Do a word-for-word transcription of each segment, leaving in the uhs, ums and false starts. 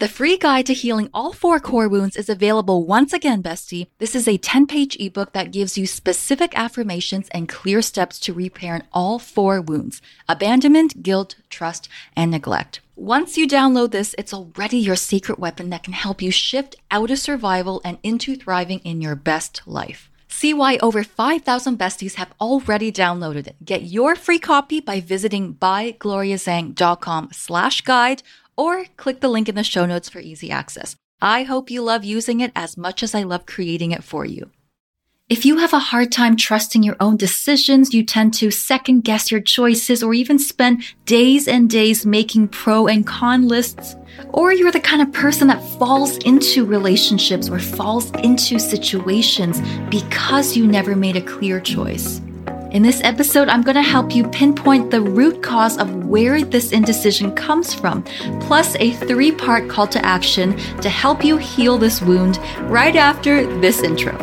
The free guide to healing all four core wounds is available once again, bestie. This is a ten-page ebook that gives you specific affirmations and clear steps to repairing all four wounds: abandonment, guilt, trust, and neglect. Once you download this, it's already your secret weapon that can help you shift out of survival and into thriving in your best life. See why over five thousand besties have already downloaded it. Get your free copy by visiting bygloriazhang.com slash guide or click the link in the show notes for easy access. I hope you love using it as much as I love creating it for you. If you have a hard time trusting your own decisions, you tend to second guess your choices or even spend days and days making pro and con lists, or you're the kind of person that falls into relationships or falls into situations because you never made a clear choice. In this episode, I'm going to help you pinpoint the root cause of where this indecision comes from, plus a three-part call to action to help you heal this wound right after this intro.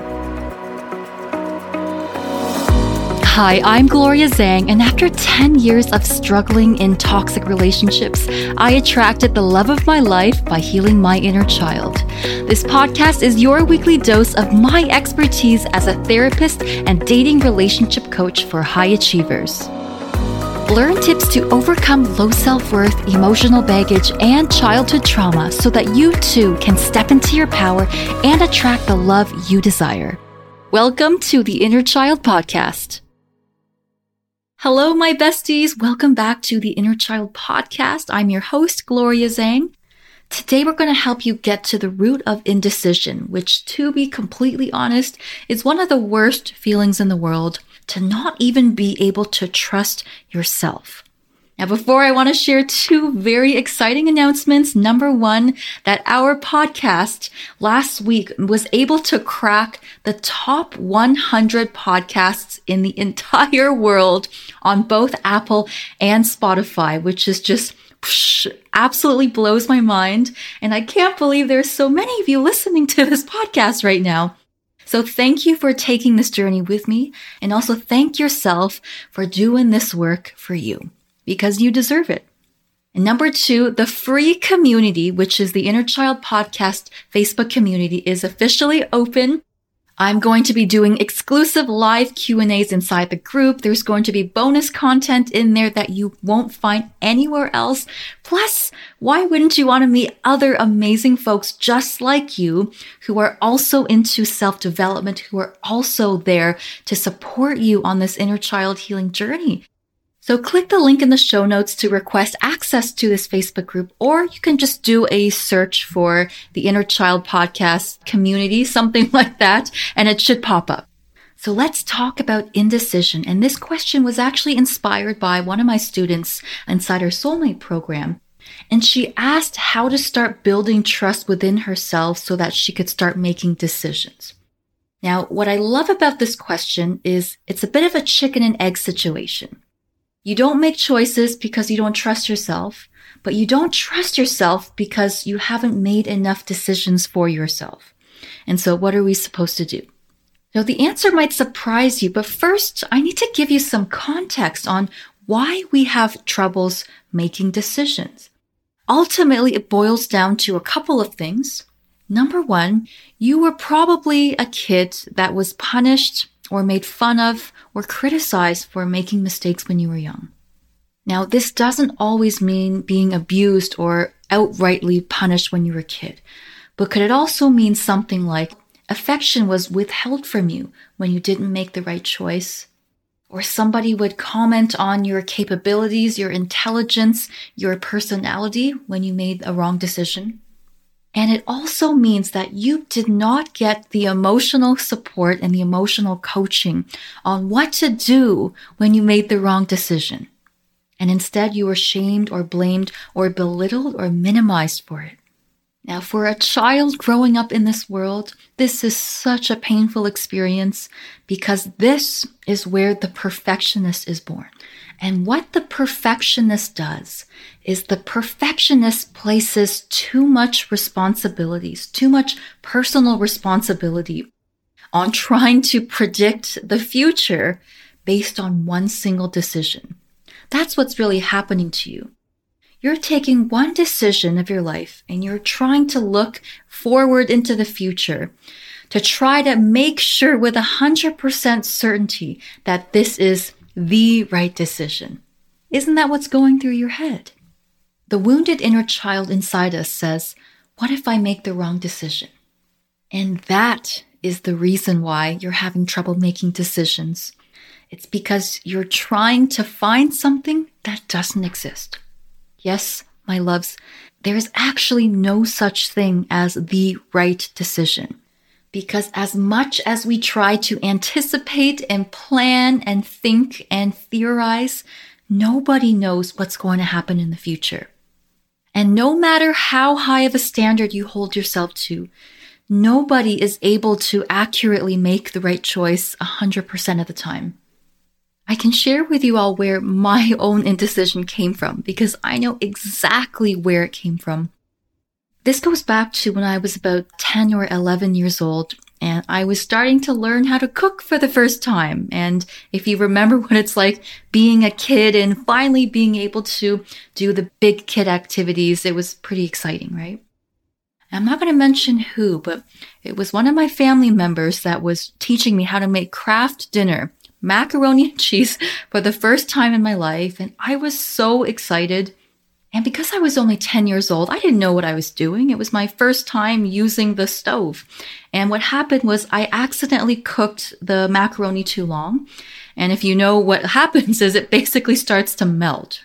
Hi, I'm Gloria Zhang, and after ten years of struggling in toxic relationships, I attracted the love of my life by healing my inner child. This podcast is your weekly dose of my expertise as a therapist and dating relationship coach for high achievers. Learn tips to overcome low self-worth, emotional baggage, and childhood trauma so that you too can step into your power and attract the love you desire. Welcome to the Inner Child Podcast. Hello, my besties. Welcome back to the Inner Child Podcast. I'm your host, Gloria Zhang. Today, we're going to help you get to the root of indecision, which, to be completely honest, is one of the worst feelings in the world, to not even be able to trust yourself. Now, before I want to share two very exciting announcements. Number one, that our podcast last week was able to crack the top one hundred podcasts in the entire world on both Apple and Spotify, which is just psh, absolutely blows my mind. And I can't believe there's so many of you listening to this podcast right now. So thank you for taking this journey with me, and also thank yourself for doing this work for you, because you deserve it. And number two, the free community, which is the Inner Child Podcast Facebook community, is officially open. I'm going to be doing exclusive live Q and A's inside the group. There's going to be bonus content in there that you won't find anywhere else. Plus, why wouldn't you want to meet other amazing folks just like you who are also into self-development, who are also there to support you on this inner child healing journey? So click the link in the show notes to request access to this Facebook group, or you can just do a search for the Inner Child Podcast community, something like that, and it should pop up. So let's talk about indecision. And this question was actually inspired by one of my students inside her Soulmate program. And she asked how to start building trust within herself so that she could start making decisions. Now, what I love about this question is it's a bit of a chicken and egg situation. You don't make choices because you don't trust yourself, but you don't trust yourself because you haven't made enough decisions for yourself. And so what are we supposed to do? Now, the answer might surprise you, but first, I need to give you some context on why we have troubles making decisions. Ultimately, it boils down to a couple of things. Number one, you were probably a kid that was punished or made fun of or criticized for making mistakes when you were young. Now, this doesn't always mean being abused or outrightly punished when you were a kid, but could it also mean something like affection was withheld from you when you didn't make the right choice? Or somebody would comment on your capabilities, your intelligence, your personality when you made a wrong decision? And it also means that you did not get the emotional support and the emotional coaching on what to do when you made the wrong decision. And instead you were shamed or blamed or belittled or minimized for it. Now, for a child growing up in this world, this is such a painful experience because this is where the perfectionist is born. And what the perfectionist does is the perfectionist places too much responsibilities, too much personal responsibility on trying to predict the future based on one single decision. That's what's really happening to you. You're taking one decision of your life and you're trying to look forward into the future to try to make sure with one hundred percent certainty that this is the right decision. Isn't that what's going through your head? The wounded inner child inside us says, what if I make the wrong decision? And that is the reason why you're having trouble making decisions. It's because you're trying to find something that doesn't exist. Yes, my loves, there is actually no such thing as the right decision. Because as much as we try to anticipate and plan and think and theorize, nobody knows what's going to happen in the future. And no matter how high of a standard you hold yourself to, nobody is able to accurately make the right choice one hundred percent of the time. I can share with you all where my own indecision came from because I know exactly where it came from. This goes back to when I was about ten or eleven years old and I was starting to learn how to cook for the first time. And if you remember what it's like being a kid and finally being able to do the big kid activities, it was pretty exciting, right? I'm not going to mention who, but it was one of my family members that was teaching me how to make Kraft dinner, macaroni and cheese, for the first time in my life. And I was so excited. And because I was only ten years old, I didn't know what I was doing. It was my first time using the stove. And what happened was I accidentally cooked the macaroni too long. And if you know what happens is it basically starts to melt.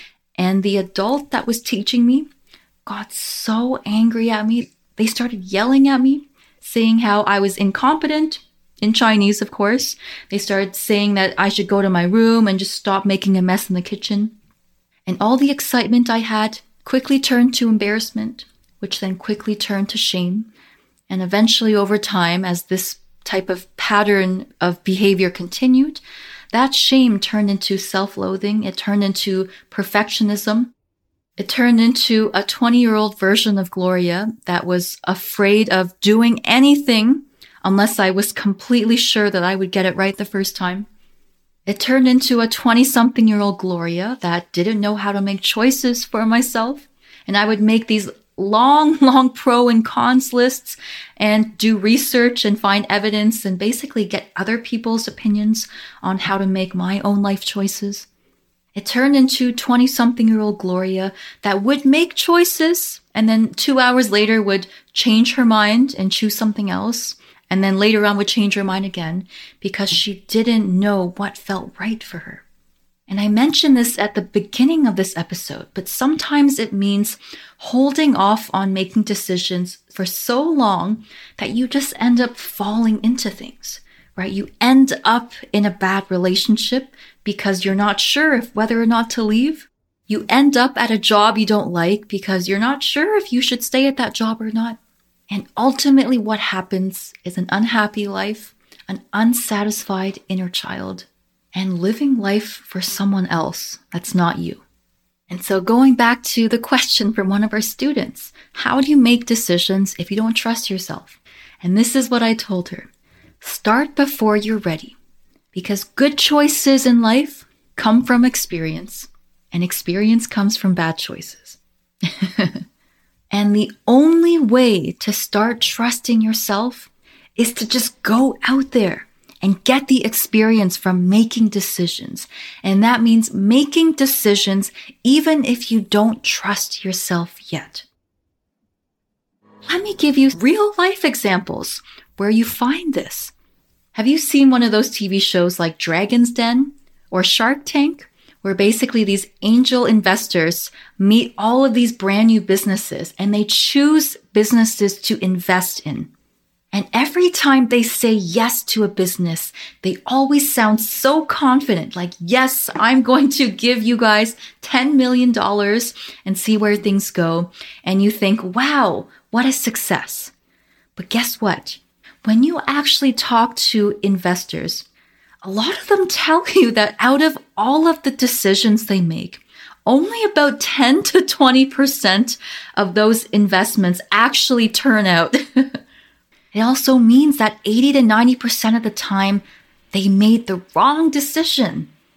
And the adult that was teaching me got so angry at me. They started yelling at me, saying how I was incompetent, in Chinese, of course. They started saying that I should go to my room and just stop making a mess in the kitchen. And all the excitement I had quickly turned to embarrassment, which then quickly turned to shame. And eventually over time, as this type of pattern of behavior continued, that shame turned into self-loathing. It turned into perfectionism. It turned into a twenty-year-old version of Gloria that was afraid of doing anything unless I was completely sure that I would get it right the first time. It turned into a twenty-something-year-old Gloria that didn't know how to make choices for myself. And I would make these long, long pro and cons lists and do research and find evidence and basically get other people's opinions on how to make my own life choices. It turned into twenty-something-year-old Gloria that would make choices and then two hours later would change her mind and choose something else. And then later on would change her mind again because she didn't know what felt right for her. And I mentioned this at the beginning of this episode, but sometimes it means holding off on making decisions for so long that you just end up falling into things, right? You end up in a bad relationship because you're not sure if whether or not to leave. You end up at a job you don't like because you're not sure if you should stay at that job or not. And ultimately what happens is an unhappy life, an unsatisfied inner child, and living life for someone else that's not you. And so going back to the question from one of our students, how do you make decisions if you don't trust yourself? And this is what I told her. Start before you're ready, because good choices in life come from experience, and experience comes from bad choices. And the only way to start trusting yourself is to just go out there and get the experience from making decisions. And that means making decisions even if you don't trust yourself yet. Let me give you real life examples where you find this. Have you seen one of those T V shows like Dragon's Den or Shark Tank? Where basically these angel investors meet all of these brand new businesses and they choose businesses to invest in. And every time they say yes to a business, they always sound so confident, like, yes, I'm going to give you guys ten million dollars and see where things go. And you think, wow, what a success. But guess what? When you actually talk to investors, a lot of them tell you that out of all of the decisions they make, only about ten to twenty percent of those investments actually turn out. It also means that eighty to ninety percent of the time, they made the wrong decision.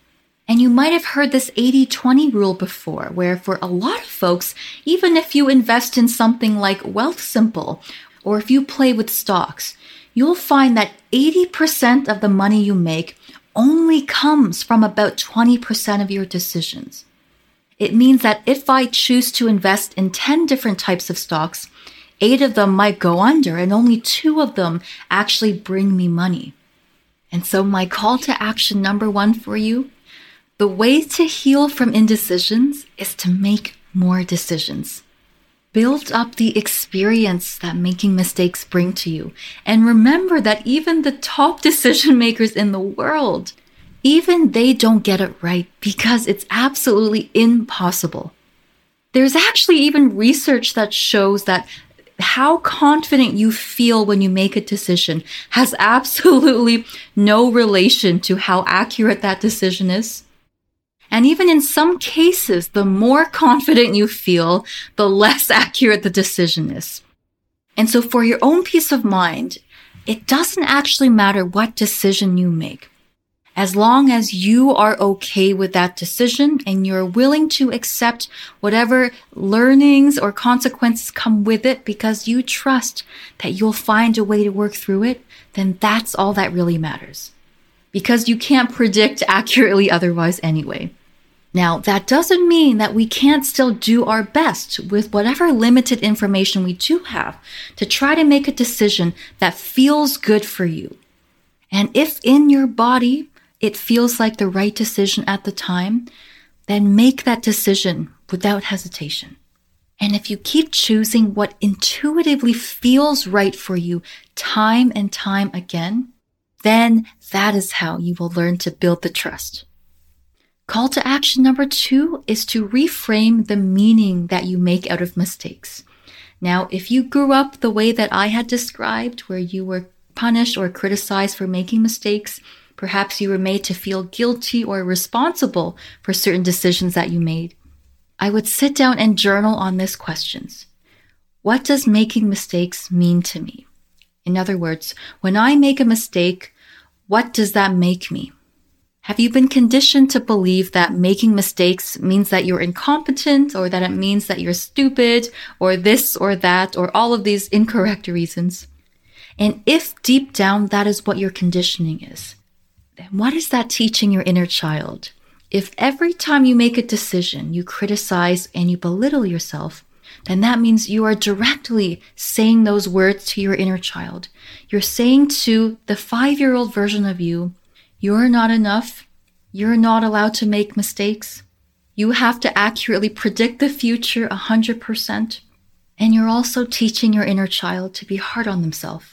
And you might have heard this eighty twenty rule before, where for a lot of folks, even if you invest in something like Wealthsimple, or if you play with stocks, you'll find that eighty percent of the money you make only comes from about twenty percent of your decisions. It means that if I choose to invest in ten different types of stocks, eight of them might go under and only two of them actually bring me money. And so my call to action number one for you, the way to heal from indecisions is to make more decisions. Build up the experience that making mistakes bring to you. And remember that even the top decision makers in the world, even they don't get it right because it's absolutely impossible. There's actually even research that shows that how confident you feel when you make a decision has absolutely no relation to how accurate that decision is. And even in some cases, the more confident you feel, the less accurate the decision is. And so for your own peace of mind, it doesn't actually matter what decision you make. As long as you are okay with that decision and you're willing to accept whatever learnings or consequences come with it because you trust that you'll find a way to work through it, then that's all that really matters. Because you can't predict accurately otherwise anyway. Now, that doesn't mean that we can't still do our best with whatever limited information we do have to try to make a decision that feels good for you. And if in your body it feels like the right decision at the time, then make that decision without hesitation. And if you keep choosing what intuitively feels right for you time and time again, then that is how you will learn to build the trust. Call to action number two is to reframe the meaning that you make out of mistakes. Now, if you grew up the way that I had described, where you were punished or criticized for making mistakes, perhaps you were made to feel guilty or responsible for certain decisions that you made, I would sit down and journal on these questions. What does making mistakes mean to me? In other words, when I make a mistake, what does that make me? Have you been conditioned to believe that making mistakes means that you're incompetent, or that it means that you're stupid, or this or that, or all of these incorrect reasons? And if deep down that is what your conditioning is, then what is that teaching your inner child? If every time you make a decision, you criticize and you belittle yourself, then that means you are directly saying those words to your inner child. You're saying to the five-year-old version of you, you're not enough. You're not allowed to make mistakes. You have to accurately predict the future one hundred percent. And you're also teaching your inner child to be hard on themselves.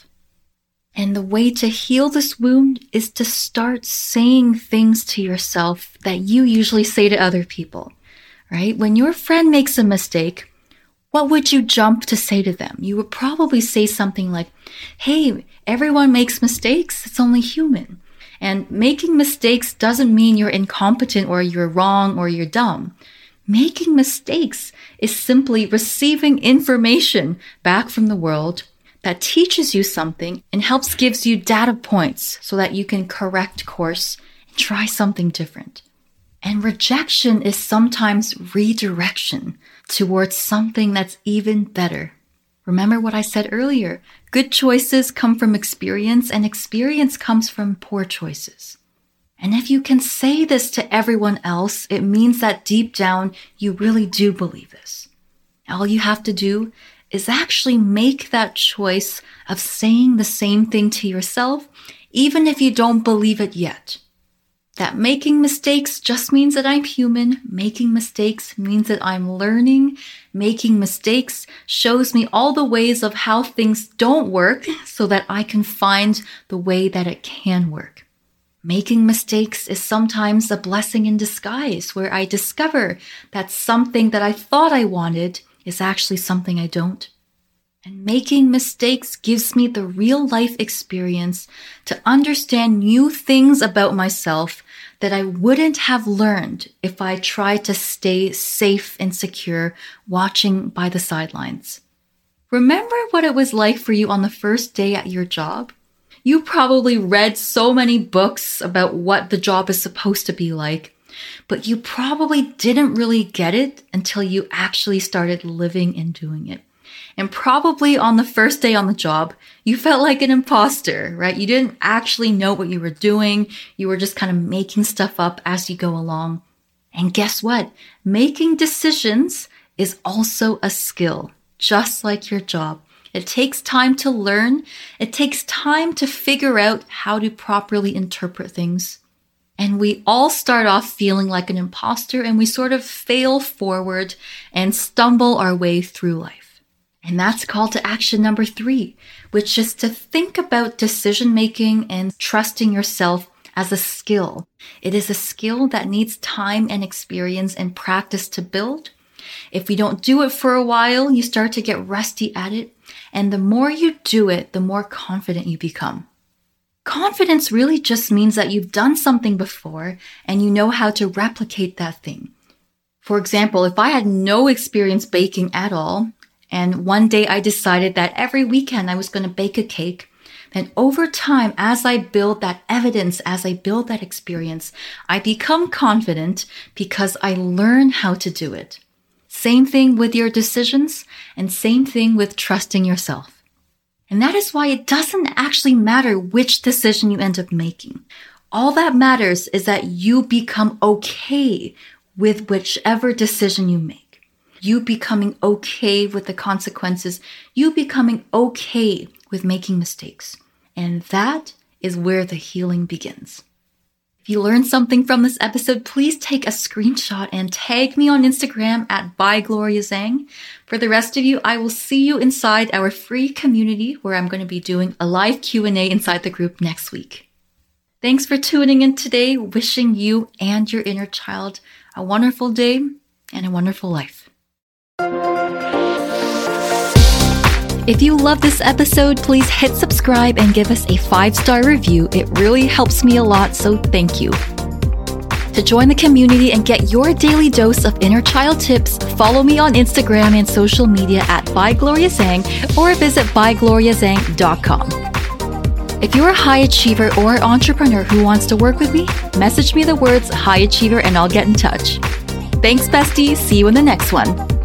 And the way to heal this wound is to start saying things to yourself that you usually say to other people, right? When your friend makes a mistake, what would you jump to say to them? You would probably say something like, hey, everyone makes mistakes. It's only human. And making mistakes doesn't mean you're incompetent or you're wrong or you're dumb. Making mistakes is simply receiving information back from the world that teaches you something and helps gives you data points so that you can correct course and try something different. And rejection is sometimes redirection towards something that's even better. Remember what I said earlier, good choices come from experience and experience comes from poor choices. And if you can say this to everyone else, it means that deep down you really do believe this. All you have to do is actually make that choice of saying the same thing to yourself, even if you don't believe it yet. That making mistakes just means that I'm human. Making mistakes means that I'm learning. Making mistakes shows me all the ways of how things don't work so that I can find the way that it can work. Making mistakes is sometimes a blessing in disguise, where I discover that something that I thought I wanted is actually something I don't. And making mistakes gives me the real life experience to understand new things about myself that I wouldn't have learned if I tried to stay safe and secure watching by the sidelines. Remember what it was like for you on the first day at your job? You probably read so many books about what the job is supposed to be like, but you probably didn't really get it until you actually started living and doing it. And probably on the first day on the job, you felt like an imposter, right? You didn't actually know what you were doing. You were just kind of making stuff up as you go along. And guess what? Making decisions is also a skill, just like your job. It takes time to learn. It takes time to figure out how to properly interpret things. And we all start off feeling like an imposter, and we sort of fail forward and stumble our way through life. And that's call to action number three, which is to think about decision making and trusting yourself as a skill. It is a skill that needs time and experience and practice to build. If you don't do it for a while, you start to get rusty at it. And the more you do it, the more confident you become. Confidence really just means that you've done something before and you know how to replicate that thing. For example, if I had no experience baking at all, and one day I decided that every weekend I was going to bake a cake, then over time, as I build that evidence, as I build that experience, I become confident because I learn how to do it. Same thing with your decisions, and same thing with trusting yourself. And that is why it doesn't actually matter which decision you end up making. All that matters is that you become okay with whichever decision you make. You becoming okay with the consequences. You becoming okay with making mistakes. And that is where the healing begins. If you learned something from this episode, please take a screenshot and tag me on Instagram at by Gloria Zhang. For the rest of you, I will see you inside our free community where I'm going to be doing a live Q and A inside the group next week. Thanks for tuning in today. Wishing you and your inner child a wonderful day and a wonderful life. If you love this episode, please hit subscribe and give us a five-star review. It really helps me a lot, so thank you. To join the community and get your daily dose of inner child tips, follow me on Instagram and social media at by Gloria Zhang or visit by gloria zhang dot com. If you're a high achiever or entrepreneur who wants to work with me, message me the words high achiever and I'll get in touch. Thanks, bestie. See you in the next one.